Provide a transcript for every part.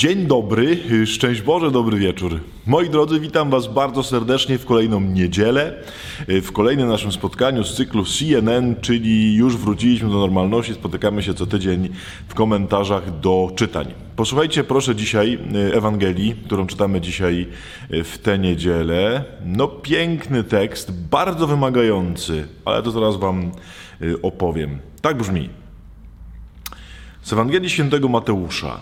Dzień dobry, szczęść Boże, dobry wieczór. Moi drodzy, witam Was bardzo serdecznie w kolejną niedzielę, w kolejnym naszym spotkaniu z cyklu CNN, czyli już wróciliśmy do normalności, spotykamy się co tydzień w komentarzach do czytań. Posłuchajcie proszę dzisiaj Ewangelii, którą czytamy dzisiaj w tę niedzielę. No piękny tekst, bardzo wymagający, ale to zaraz Wam opowiem. Tak brzmi. Z Ewangelii Świętego Mateusza.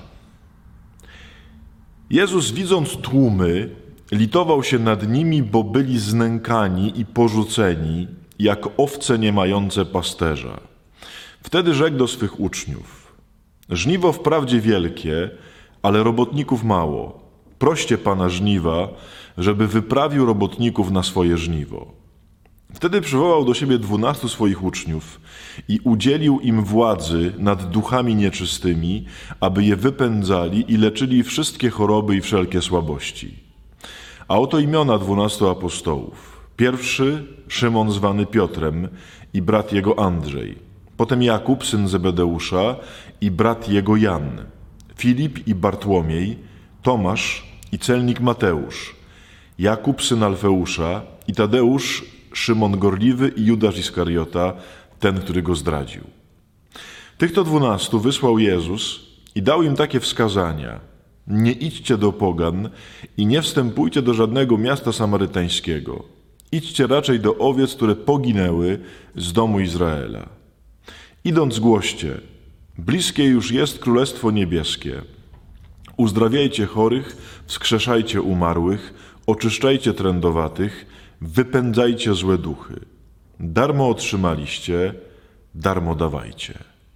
Jezus, widząc tłumy, litował się nad nimi, bo byli znękani i porzuceni, jak owce nie mające pasterza. Wtedy rzekł do swych uczniów: żniwo wprawdzie wielkie, ale robotników mało. Proście Pana żniwa, żeby wyprawił robotników na swoje żniwo. Wtedy przywołał do siebie 12 swoich uczniów i udzielił im władzy nad duchami nieczystymi, aby je wypędzali i leczyli wszystkie choroby i wszelkie słabości. A oto imiona 12 apostołów. Pierwszy Szymon zwany Piotrem i brat jego Andrzej. Potem Jakub, syn Zebedeusza i brat jego Jan. Filip i Bartłomiej, Tomasz i celnik Mateusz. Jakub, syn Alfeusza i Tadeusz, Szymon Gorliwy i Judasz Iskariota, ten, który go zdradził. Tych to 12 wysłał Jezus i dał im takie wskazania: nie idźcie do pogan i nie wstępujcie do żadnego miasta samarytańskiego. Idźcie raczej do owiec, które poginęły z domu Izraela. Idąc głoście: bliskie już jest Królestwo Niebieskie. Uzdrawiajcie chorych, wskrzeszajcie umarłych, oczyszczajcie trędowatych, wypędzajcie złe duchy. Darmo otrzymaliście, darmo dawajcie.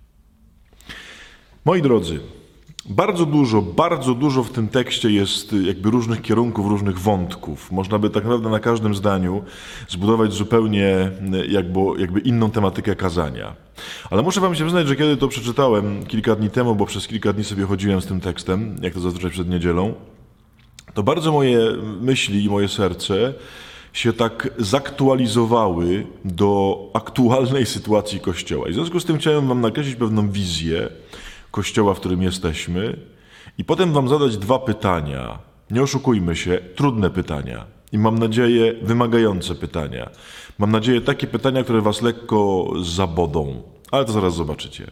Moi drodzy, bardzo dużo w tym tekście jest jakby różnych kierunków, różnych wątków. Można by tak naprawdę na każdym zdaniu zbudować zupełnie jakby inną tematykę kazania. Ale muszę Wam się przyznać, że kiedy to przeczytałem kilka dni temu, bo przez kilka dni sobie chodziłem z tym tekstem, jak to zazwyczaj przed niedzielą, to bardzo moje myśli i moje serce się tak zaktualizowały do aktualnej sytuacji Kościoła. I w związku z tym chciałem Wam nakreślić pewną wizję Kościoła, w którym jesteśmy, i potem Wam zadać 2 pytania. Nie oszukujmy się, trudne pytania i mam nadzieję wymagające pytania. Mam nadzieję takie pytania, które Was lekko zabodą, ale to zaraz zobaczycie.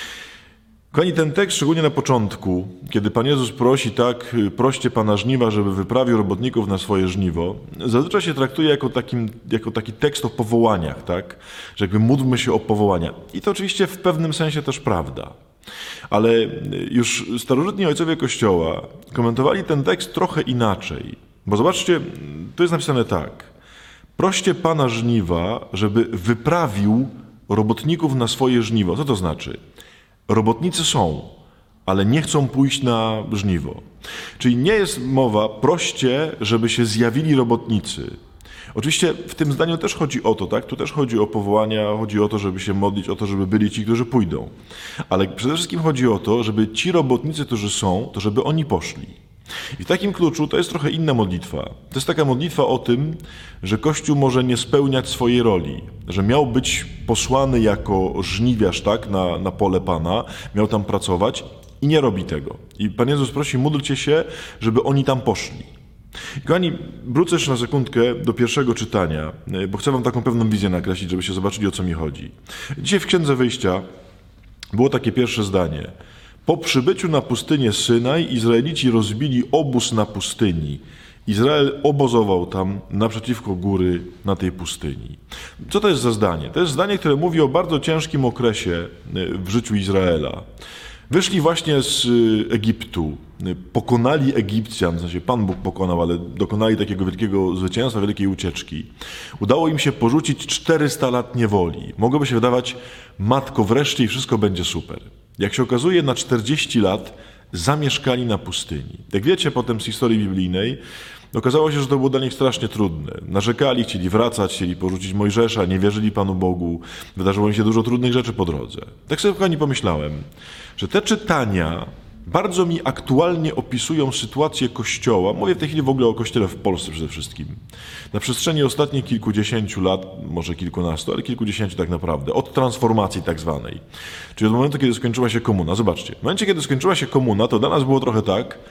Kochani, ten tekst, szczególnie na początku, kiedy Pan Jezus prosi tak: proście Pana żniwa, żeby wyprawił robotników na swoje żniwo, zazwyczaj się traktuje jako taki tekst o powołaniach, tak? Że jakby módlmy się o powołania. I to oczywiście w pewnym sensie też prawda. Ale już starożytni ojcowie Kościoła komentowali ten tekst trochę inaczej. Bo zobaczcie, tu jest napisane tak: proście Pana żniwa, żeby wyprawił robotników na swoje żniwo. Co to znaczy? Robotnicy są, ale nie chcą pójść na żniwo. Czyli nie jest mowa: proście, żeby się zjawili robotnicy. Oczywiście w tym zdaniu też chodzi o to, tak? Tu też chodzi o powołania, chodzi o to, żeby się modlić, o to, żeby byli ci, którzy pójdą. Ale przede wszystkim chodzi o to, żeby ci robotnicy, którzy są, to żeby oni poszli. I w takim kluczu to jest trochę inna modlitwa. To jest taka modlitwa o tym, że Kościół może nie spełniać swojej roli, że miał być posłany jako żniwiarz, tak, na pole Pana, miał tam pracować i nie robi tego. I Pan Jezus prosi: módlcie się, żeby oni tam poszli. I kochani, wrócę jeszcze na sekundkę do pierwszego czytania, bo chcę Wam taką pewną wizję nakreślić, żebyście zobaczyli, o co mi chodzi. Dzisiaj w Księdze Wyjścia było takie pierwsze zdanie: po przybyciu na pustynię Synaj Izraelici rozbili obóz na pustyni. Izrael obozował tam naprzeciwko góry na tej pustyni. Co to jest za zdanie? To jest zdanie, które mówi o bardzo ciężkim okresie w życiu Izraela. Wyszli właśnie z Egiptu, pokonali Egipcjan, w sensie Pan Bóg pokonał, ale dokonali takiego wielkiego zwycięstwa, wielkiej ucieczki. Udało im się porzucić 400 lat niewoli. Mogłoby się wydawać: matko, wreszcie i wszystko będzie super. Jak się okazuje, na 40 lat zamieszkali na pustyni. Jak wiecie potem z historii biblijnej, okazało się, że to było dla nich strasznie trudne. Narzekali, chcieli wracać, chcieli porzucić Mojżesza, nie wierzyli Panu Bogu. Wydarzyło im się dużo trudnych rzeczy po drodze. Tak sobie, kochani, pomyślałem, że te czytania bardzo mi aktualnie opisują sytuację Kościoła. Mówię w tej chwili w ogóle o Kościele w Polsce przede wszystkim. Na przestrzeni ostatnich kilkudziesięciu lat, może kilkunastu, ale kilkudziesięciu tak naprawdę, od transformacji tak zwanej. Czyli od momentu, kiedy skończyła się komuna. Zobaczcie, w momencie, kiedy skończyła się komuna, to dla nas było trochę tak: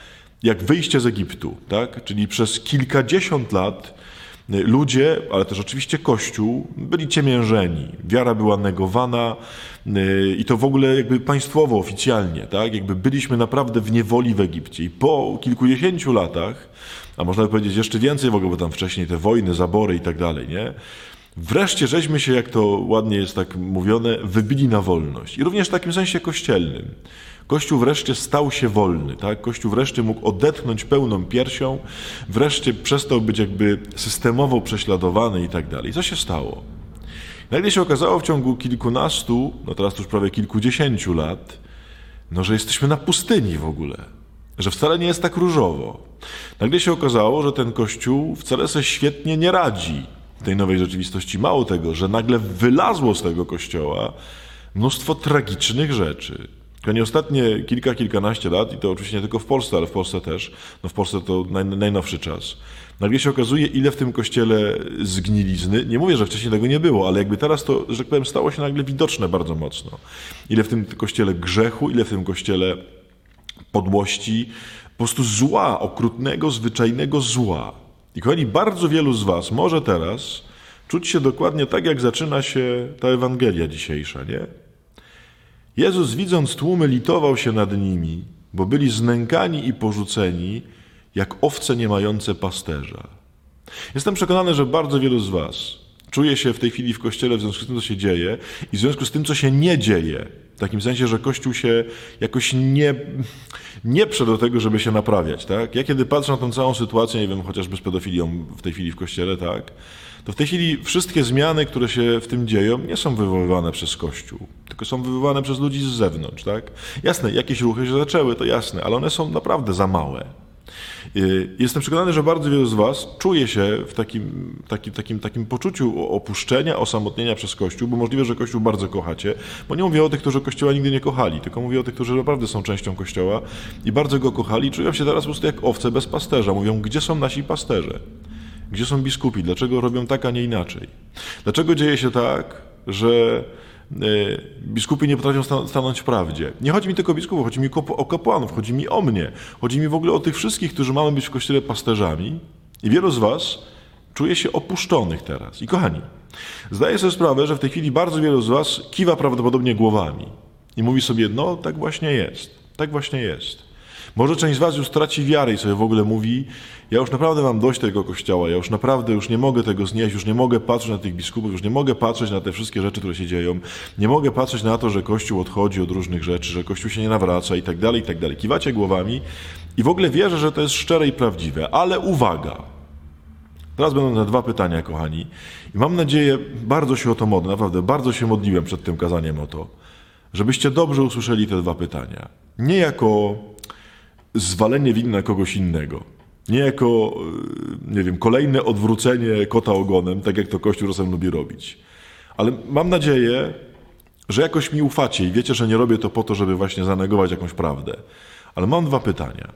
jak wyjście z Egiptu, tak? Czyli przez kilkadziesiąt lat ludzie, ale też oczywiście Kościół, byli ciemiężeni. Wiara była negowana i to w ogóle jakby państwowo, oficjalnie, tak? Jakby byliśmy naprawdę w niewoli w Egipcie. I po kilkudziesięciu latach, a można by powiedzieć jeszcze więcej w ogóle, bo tam wcześniej te wojny, zabory i tak dalej, nie? Wreszcie żeśmy się, jak to ładnie jest tak mówione, wybili na wolność. I również w takim sensie kościelnym. Kościół wreszcie stał się wolny, tak? Kościół wreszcie mógł odetchnąć pełną piersią, wreszcie przestał być jakby systemowo prześladowany i tak dalej. Co się stało? Nagle się okazało w ciągu kilkunastu, no teraz to już prawie kilkudziesięciu lat, no że jesteśmy na pustyni w ogóle, że wcale nie jest tak różowo. Nagle się okazało, że ten Kościół wcale sobie świetnie nie radzi w tej nowej rzeczywistości. Mało tego, że nagle wylazło z tego Kościoła mnóstwo tragicznych rzeczy. Nie ostatnie kilkanaście lat, i to oczywiście nie tylko w Polsce, ale w Polsce też, no w Polsce to najnowszy czas. Nagle się okazuje, ile w tym Kościele zgnilizny. Nie mówię, że wcześniej tego nie było, ale jakby teraz to, że tak powiem, stało się nagle widoczne bardzo mocno. Ile w tym Kościele grzechu, ile w tym Kościele podłości, po prostu zła, okrutnego, zwyczajnego zła. I kochani, bardzo wielu z was może teraz czuć się dokładnie tak, jak zaczyna się ta Ewangelia dzisiejsza, nie? Jezus, widząc tłumy, litował się nad nimi, bo byli znękani i porzuceni, jak owce nie mające pasterza. Jestem przekonany, że bardzo wielu z was czuje się w tej chwili w Kościele w związku z tym, co się dzieje i w związku z tym, co się nie dzieje. W takim sensie, że Kościół się jakoś nie prze do tego, żeby się naprawiać. Tak? Ja kiedy patrzę na tę całą sytuację, nie wiem, chociażby z pedofilią w tej chwili w Kościele, tak, to w tej chwili wszystkie zmiany, które się w tym dzieją, nie są wywoływane przez Kościół, tylko są wywoływane przez ludzi z zewnątrz. Tak? Jasne, jakieś ruchy się zaczęły, to jasne, ale one są naprawdę za małe. Jestem przekonany, że bardzo wielu z was czuje się w takim poczuciu opuszczenia, osamotnienia przez Kościół, bo możliwe, że Kościół bardzo kochacie, bo nie mówię o tych, którzy Kościoła nigdy nie kochali, tylko mówię o tych, którzy naprawdę są częścią Kościoła i bardzo go kochali, czują się teraz po prostu jak owce bez pasterza. Mówią, gdzie są nasi pasterze? Gdzie są biskupi? Dlaczego robią tak, a nie inaczej? Dlaczego dzieje się tak, że biskupi nie potrafią stanąć w prawdzie? Nie chodzi mi tylko o biskupów, chodzi mi o kapłanów, chodzi mi o mnie. Chodzi mi w ogóle o tych wszystkich, którzy mamy być w Kościele pasterzami i wielu z was czuje się opuszczonych teraz. I kochani, zdaję sobie sprawę, że w tej chwili bardzo wielu z was kiwa prawdopodobnie głowami i mówi sobie, no tak właśnie jest, tak właśnie jest. Może część z was już traci wiarę i sobie w ogóle mówi, ja już naprawdę mam dość tego Kościoła, ja już naprawdę już nie mogę tego znieść, już nie mogę patrzeć na tych biskupów, już nie mogę patrzeć na te wszystkie rzeczy, które się dzieją, nie mogę patrzeć na to, że Kościół odchodzi od różnych rzeczy, że Kościół się nie nawraca i tak dalej, i tak dalej. Kiwacie głowami i w ogóle wierzę, że to jest szczere i prawdziwe, ale uwaga! Teraz będą te dwa pytania, kochani, i mam nadzieję, bardzo się o to modlę, naprawdę bardzo się modliłem przed tym kazaniem o to, żebyście dobrze usłyszeli te dwa pytania. Nie jako zwalenie winy na kogoś innego. Nie jako, nie wiem, kolejne odwrócenie kota ogonem, tak jak to Kościół czasem lubi robić. Ale mam nadzieję, że jakoś mi ufacie i wiecie, że nie robię to po to, żeby właśnie zanegować jakąś prawdę. Ale mam dwa pytania.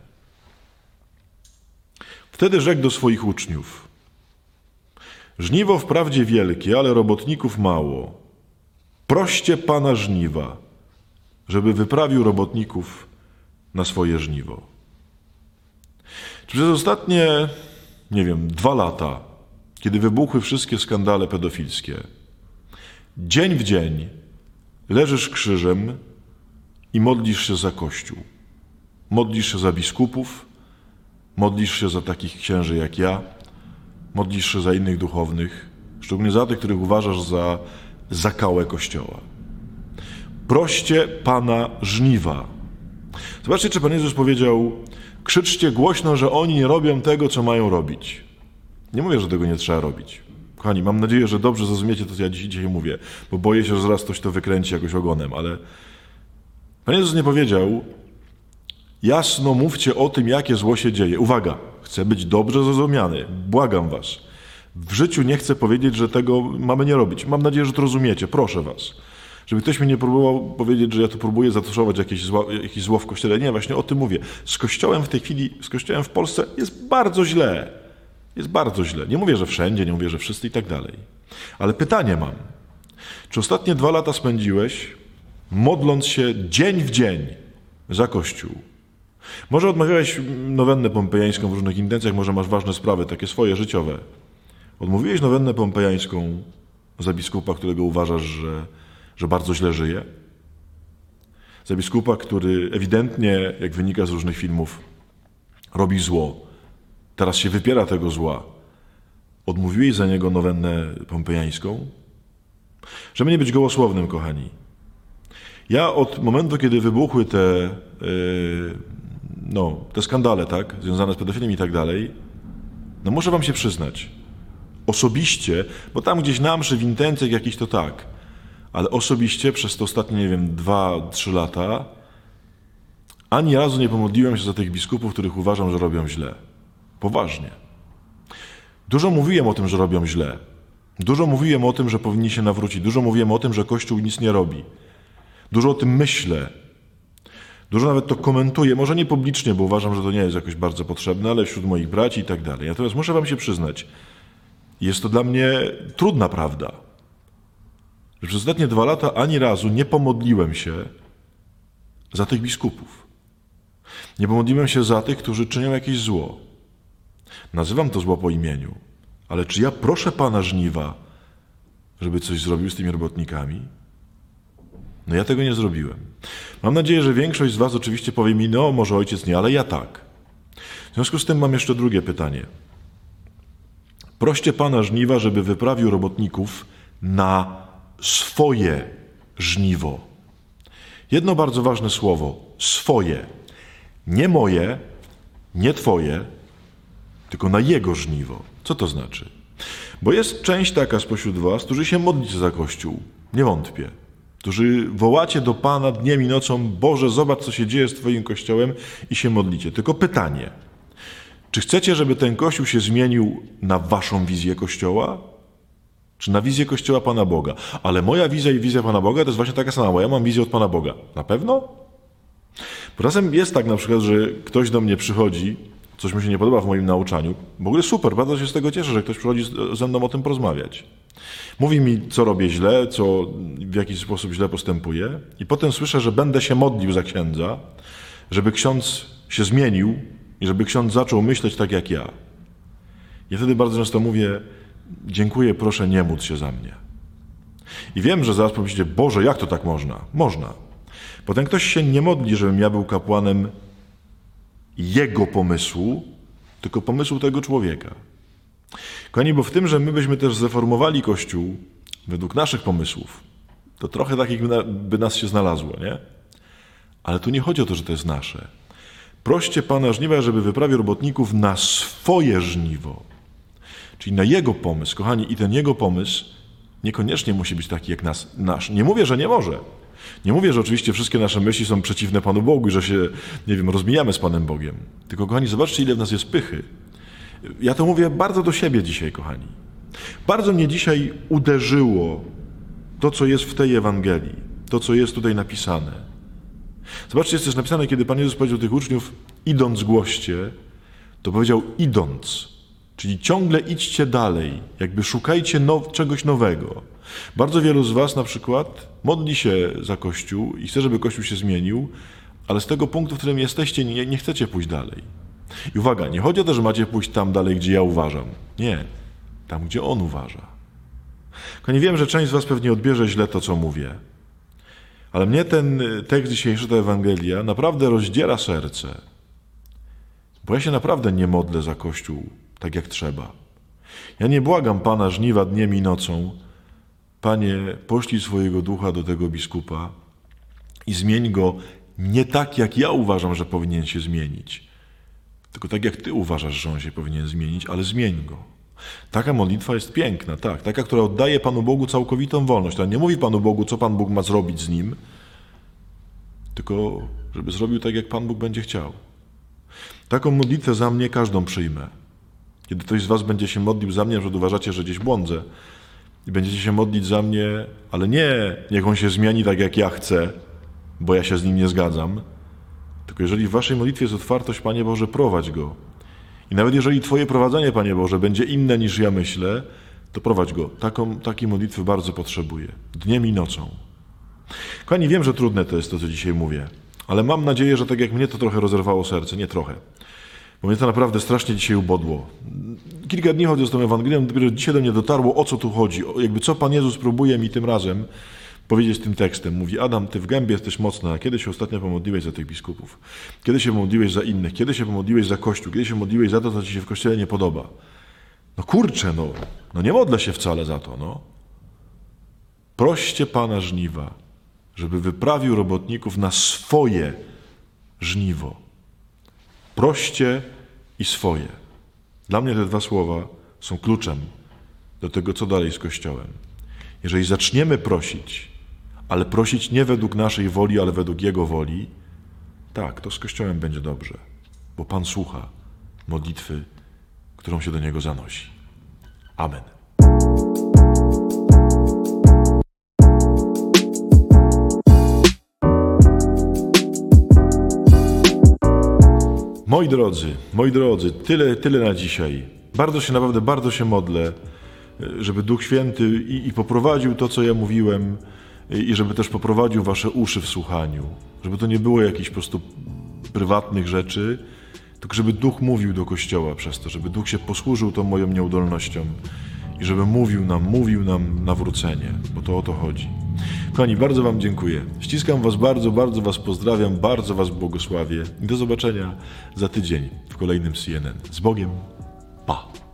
Wtedy rzekł do swoich uczniów: żniwo wprawdzie wielkie, ale robotników mało. Proście Pana żniwa, żeby wyprawił robotników na swoje żniwo. Czy przez ostatnie, nie wiem, 2 lata, kiedy wybuchły wszystkie skandale pedofilskie, dzień w dzień leżysz krzyżem i modlisz się za Kościół, modlisz się za biskupów, modlisz się za takich księży jak ja, modlisz się za innych duchownych, szczególnie za tych, których uważasz za zakałę Kościoła. Proście Pana żniwa. Zobaczcie, czy Pan Jezus powiedział: krzyczcie głośno, że oni nie robią tego, co mają robić. Nie mówię, że tego nie trzeba robić. Kochani, mam nadzieję, że dobrze zrozumiecie to, co ja dzisiaj mówię, bo boję się, że zaraz ktoś to wykręci jakoś ogonem, ale Pan Jezus nie powiedział: jasno mówcie o tym, jakie zło się dzieje. Uwaga, chcę być dobrze zrozumiany, błagam was. W życiu nie chcę powiedzieć, że tego mamy nie robić. Mam nadzieję, że to rozumiecie, proszę was. Żeby ktoś mi nie próbował powiedzieć, że ja tu próbuję zatuszować jakieś zło w Kościele. Nie, właśnie o tym mówię. Z Kościołem w tej chwili, z Kościołem w Polsce jest bardzo źle. Jest bardzo źle. Nie mówię, że wszędzie, nie mówię, że wszyscy i tak dalej. Ale pytanie mam. Czy ostatnie 2 lata spędziłeś modląc się dzień w dzień za Kościół? Może odmawiałeś nowennę pompejańską w różnych intencjach, może masz ważne sprawy, takie swoje, życiowe. Odmówiłeś nowennę pompejańską za biskupa, którego uważasz, że bardzo źle żyje? Za biskupa, który ewidentnie, jak wynika z różnych filmów, robi zło. Teraz się wypiera tego zła. Odmówiłeś za niego nowennę pompejańską? Żeby nie być gołosłownym, kochani. Ja od momentu, kiedy wybuchły te skandale, tak, związane z pedofilem i tak dalej, muszę wam się przyznać, osobiście, bo tam gdzieś na mszy, w intencjach jakiś to tak, ale osobiście przez te ostatnie, 2-3 lata ani razu nie pomodliłem się za tych biskupów, których uważam, że robią źle. Poważnie. Dużo mówiłem o tym, że robią źle. Dużo mówiłem o tym, że powinni się nawrócić. Dużo mówiłem o tym, że Kościół nic nie robi. Dużo o tym myślę. Dużo nawet to komentuję. Może nie publicznie, bo uważam, że to nie jest jakoś bardzo potrzebne, ale wśród moich braci i tak dalej. Natomiast muszę wam się przyznać, jest to dla mnie trudna prawda, że przez ostatnie 2 lata ani razu nie pomodliłem się za tych biskupów. Nie pomodliłem się za tych, którzy czynią jakieś zło. Nazywam to zło po imieniu. Ale czy ja proszę Pana żniwa, żeby coś zrobił z tymi robotnikami? Ja tego nie zrobiłem. Mam nadzieję, że większość z was oczywiście powie mi, może ojciec nie, ale ja tak. W związku z tym mam jeszcze drugie pytanie. Proście Pana żniwa, żeby wyprawił robotników na swoje żniwo. Jedno bardzo ważne słowo. Swoje. Nie moje, nie twoje, tylko na jego żniwo. Co to znaczy? Bo jest część taka spośród was, którzy się modlicie za Kościół. Nie wątpię. Którzy wołacie do Pana dniem i nocą, Boże, zobacz, co się dzieje z Twoim Kościołem i się modlicie. Tylko pytanie, czy chcecie, żeby ten Kościół się zmienił na waszą wizję Kościoła? Czy na wizję Kościoła Pana Boga? Ale moja wizja i wizja Pana Boga to jest właśnie taka sama, bo ja mam wizję od Pana Boga. Na pewno? Bo czasem jest tak na przykład, że ktoś do mnie przychodzi, coś mu się nie podoba w moim nauczaniu. W ogóle super, bardzo się z tego cieszę, że ktoś przychodzi ze mną o tym porozmawiać. Mówi mi, co robię źle, w jaki sposób źle postępuję i potem słyszę, że będę się modlił za księdza, żeby ksiądz się zmienił i żeby ksiądz zaczął myśleć tak jak ja. Ja wtedy bardzo często mówię, dziękuję, proszę nie módl się za mnie. I wiem, że zaraz pomyślicie, Boże, jak to tak można? Można. Potem ktoś się nie modli, żebym ja był kapłanem jego pomysłu, tylko pomysłu tego człowieka. Kochani, bo w tym, że my byśmy też zreformowali Kościół według naszych pomysłów, to trochę takich by nas się znalazło, nie? Ale tu nie chodzi o to, że to jest nasze. Proście Pana żniwa, żeby wyprawił robotników na swoje żniwo. Czyli na jego pomysł. Kochani, i ten jego pomysł niekoniecznie musi być taki jak nasz. Nie mówię, że nie może. Nie mówię, że oczywiście wszystkie nasze myśli są przeciwne Panu Bogu i że się, rozmijamy z Panem Bogiem. Tylko, kochani, zobaczcie, ile w nas jest pychy. Ja to mówię bardzo do siebie dzisiaj, kochani. Bardzo mnie dzisiaj uderzyło to, co jest w tej Ewangelii, to, co jest tutaj napisane. Zobaczcie, jest też napisane, kiedy Pan Jezus powiedział do tych uczniów, idąc głoście, to powiedział idąc, czyli ciągle idźcie dalej, jakby szukajcie czegoś nowego. Bardzo wielu z was na przykład modli się za Kościół i chce, żeby Kościół się zmienił, ale z tego punktu, w którym jesteście, nie chcecie pójść dalej. I uwaga, nie chodzi o to, że macie pójść tam dalej, gdzie ja uważam. Nie, tam, gdzie On uważa. Nie wiem, że część z was pewnie odbierze źle to, co mówię, ale mnie ten tekst dzisiejszy, ta Ewangelia, naprawdę rozdziera serce. Bo ja się naprawdę nie modlę za Kościół tak, jak trzeba. Ja nie błagam Pana żniwa dniem i nocą, Panie, poślij swojego ducha do tego biskupa i zmień go nie tak, jak ja uważam, że powinien się zmienić, tylko tak, jak Ty uważasz, że on się powinien zmienić, ale zmień go. Taka modlitwa jest piękna, tak, taka, która oddaje Panu Bogu całkowitą wolność. To nie mówi Panu Bogu, co Pan Bóg ma zrobić z nim, tylko żeby zrobił tak, jak Pan Bóg będzie chciał. Taką modlitwę za mnie każdą przyjmę. Kiedy ktoś z was będzie się modlił za mnie, że uważacie, że gdzieś błądzę i będziecie się modlić za mnie, ale nie niech on się zmieni tak, jak ja chcę, bo ja się z nim nie zgadzam, tylko jeżeli w waszej modlitwie jest otwartość, Panie Boże, prowadź go. I nawet jeżeli Twoje prowadzenie, Panie Boże, będzie inne niż ja myślę, to prowadź go. Takiej modlitwy bardzo potrzebuję. Dniem i nocą. Kochani, wiem, że trudne to jest to, co dzisiaj mówię, Ale mam nadzieję, że tak jak mnie to trochę rozerwało serce, nie trochę, bo mnie to naprawdę strasznie dzisiaj ubodło. Kilka dni chodzę z tą Ewangelią, dopiero dzisiaj do mnie dotarło, o co tu chodzi. Jakby co Pan Jezus próbuje mi tym razem powiedzieć tym tekstem. Mówi: Adam, ty w gębie jesteś mocny, a kiedy się ostatnio pomodliłeś za tych biskupów? Kiedy się pomodliłeś za innych? Kiedy się pomodliłeś za Kościół? Kiedy się modliłeś za to, co ci się w Kościele nie podoba? No kurczę, no nie modlę się wcale za to, no. Proście Pana żniwa, żeby wyprawił robotników na swoje żniwo. Proście i swoje. Dla mnie te dwa słowa są kluczem do tego, co dalej z Kościołem. Jeżeli zaczniemy prosić, ale prosić nie według naszej woli, ale według Jego woli, tak, to z Kościołem będzie dobrze, bo Pan słucha modlitwy, którą się do Niego zanosi. Amen. Moi drodzy, tyle na dzisiaj. Naprawdę bardzo się modlę, żeby Duch Święty i poprowadził to, co ja mówiłem, i żeby też poprowadził wasze uszy w słuchaniu. Żeby to nie było jakichś po prostu prywatnych rzeczy, tylko żeby Duch mówił do Kościoła przez to, żeby Duch się posłużył tą moją nieudolnością i żeby mówił nam nawrócenie, bo to o to chodzi. Kochani, bardzo wam dziękuję. Ściskam was bardzo was pozdrawiam, bardzo was błogosławię i do zobaczenia za tydzień w kolejnym CNN. Z Bogiem. Pa!